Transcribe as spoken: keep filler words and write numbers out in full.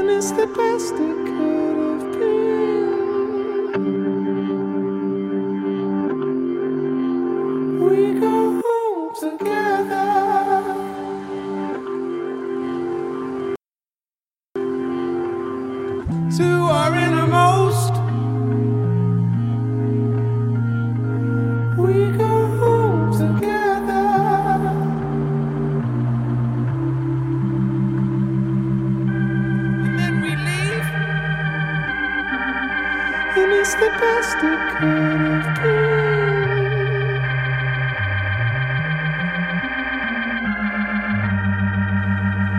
and it's the best it could have been. We go home together. To our innermost, we go home together. And then we leave, and it's the best it could